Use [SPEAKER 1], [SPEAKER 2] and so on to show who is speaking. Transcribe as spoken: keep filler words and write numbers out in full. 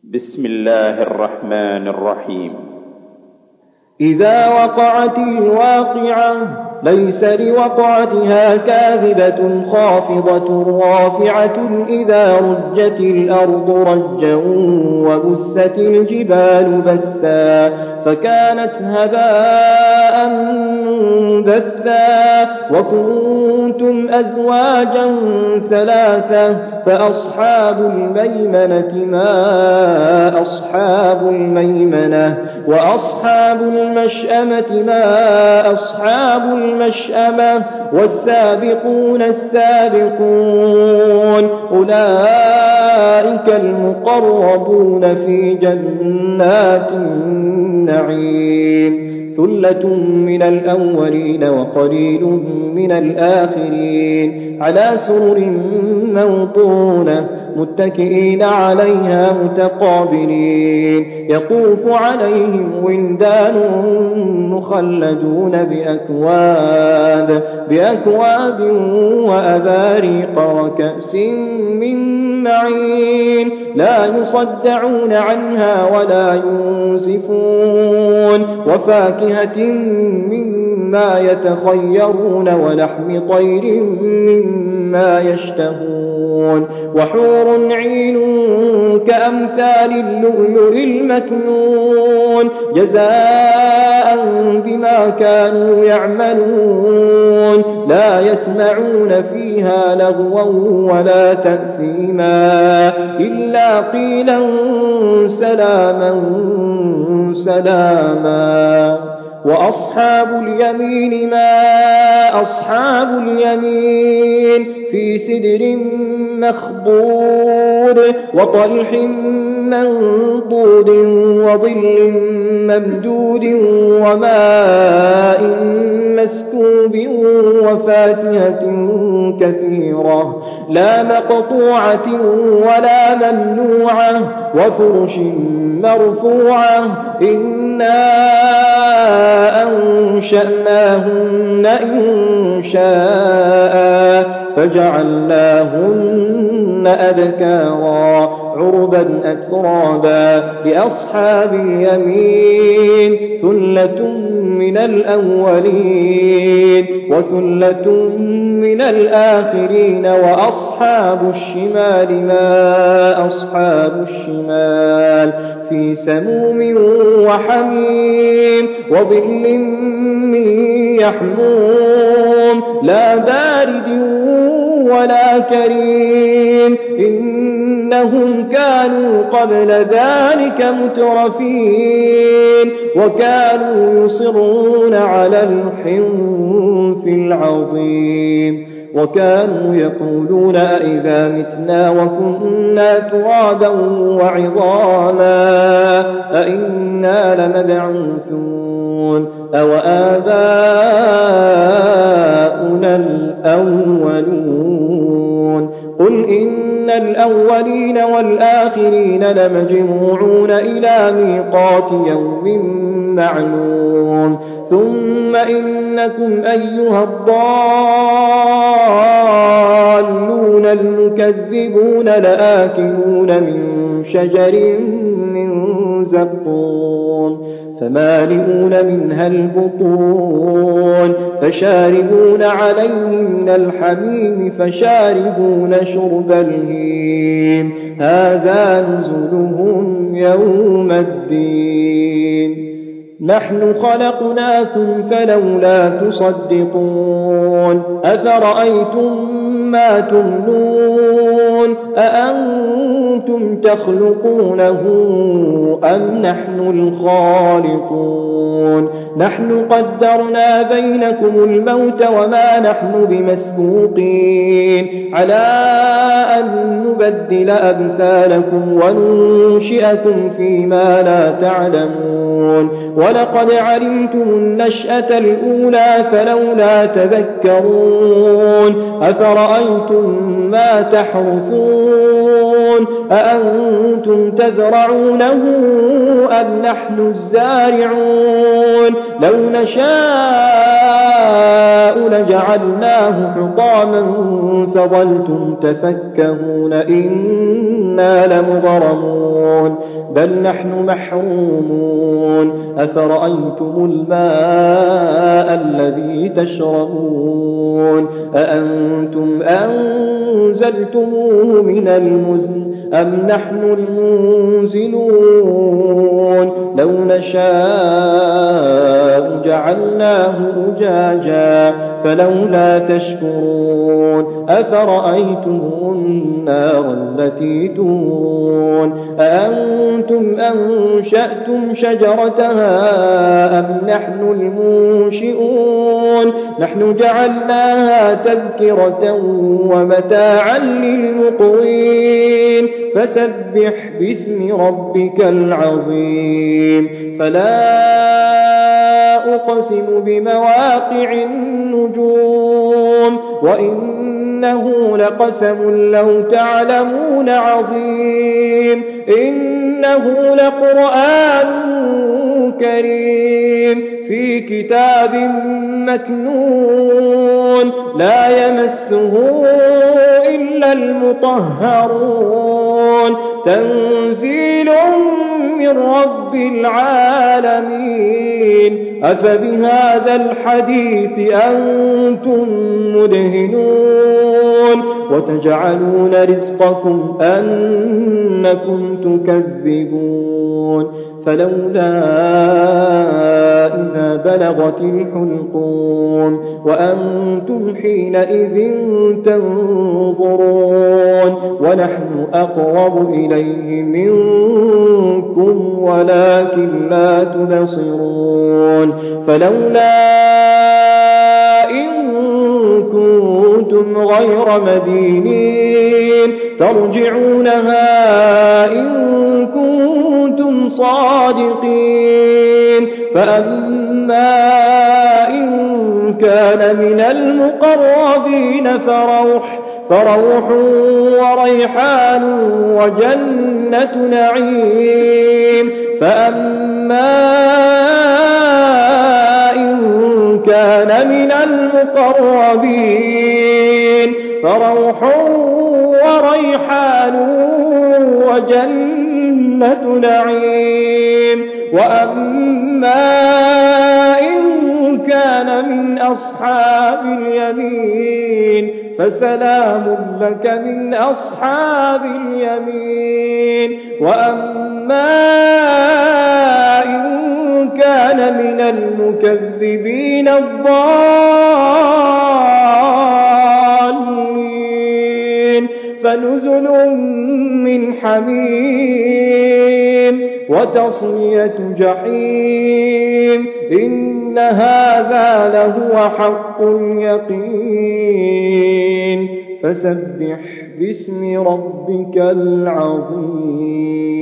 [SPEAKER 1] بسم الله الرحمن الرحيم.
[SPEAKER 2] إذا وقعت الواقعة ليس لوقعتها كاذبة خافضة رافعة إذا رجت الأرض رجا وبست الجبال بسا فكانت هباء منبثا وكنتم أزواجا ثلاثة فأصحاب الميمنة ما أصحاب الميمنة وأصحاب المشأمة ما أصحاب المشأمة والسابقون السابقون أولئك المقربون في جنات النعيم ثلة من الأولين وقليل من الآخرين على سرر موضونة متكئين عليها متقابلين يطوف عليهم ولدان مخلدون بأكواب بأكواب وأباريق وكأس من معين لا يصدعون عنها ولا ينزفون وفاكهة مما يتخيرون ولحم طير مما يشتهون وحور عين كأمثال اللؤلؤ المكنون جزاء بما كانوا يعملون لا يسمعون فيها لغوا ولا تأثيما إلا قيلا سلاما سلاما وأصحاب اليمين ما أصحاب اليمين في سدر مخضود وطلح منضود وظل ممدود وماء مسكوب وفاكهة كثيرة لا مقطوعة ولا ممنوعة وفرش مرفوعة إنا أنشأناهن إنشاء فجعلناهن أبكارا عربا أترابا لأصحاب اليمين ثلة من الأولين وثلة من الآخرين وأصحاب الشمال ما أصحاب الشمال في سموم وحميم وظل من يحموم لا بارد ولا كريم إنهم كانوا قبل ذلك مترفين وكانوا يصرون على الحنث العظيم وكانوا يقولون أئذا متنا وكنا ترابا وعظاما أئنا لمبعوثون أو آباؤنا الأولون قل إن الأولين والآخرين لمجموعون إلى ميقات يوم معلوم ثم إنكم أيها الضالون المكذبون لآكلون من شجر من زقوم فمالئون منها البطون فشاربون عليه من الحميم فشاربون شرب الهيم هذا نزلهم يوم الدين نحن خلقناكم فلولا تصدقون أفرأيتم ما تمنون أأنتم تخلقونه أم نحن الخالقون نحن قدرنا بينكم الموت وما نحن بمسبوقين على أن نبدل أمثالكم وننشئكم فيما لا تعلمون ولقد علمتم النشأة الأولى فلولا تذكرون أفرأيتم ما تحرثون أأنتم تزرعونه أم نحن الزارعون لو نشاء لجعلناه حطاما فظلتم تفكهون إنا لمغرمون بل نحن محرومون أفرأيتم الماء الذي تشربون أأنتم أنزلتموه من المزن أم نحن المنزلون لو نشاء جعلناه أجاجا فلولا تشكرون أفرأيتم النار التي تورون أأنتم أنشأتم شجرتها أم نحن المنشئون نحن جعلناها تذكرة ومتاعا للمقوين فسبح باسم ربك العظيم فلا أقسم بمواقع النجوم وإنه لقسم لو تعلمون عظيم إنه لقرآن كريم في كتاب مكنون لا يمسه إلا المطهرون تنزيل من رب العالمين أفبهذا الحديث أنتم مدهنون وتجعلون رزقكم أنكم تكذبون فلولا إذا بلغت الحلقوم وأنتم حينئذ تنظرون ونحن أقرب إليه منكم ولكن لا تبصرون فلولا إن كنتم غير مدينين ترجعونها إن كنتم صادقين فأما إن كان من المقربين فروح فروح وريحان وجنة نعيم فأما إن كان من المقربين فروح وريحان وجنة نعيم وأما إن كان من أصحاب اليمين فسلام لك من أصحاب اليمين وأما إن كان من المكذبين الضالين فنزل من حميم وتصلية جحيم إن هذا لهو حق اليقين فسبح باسم ربك العظيم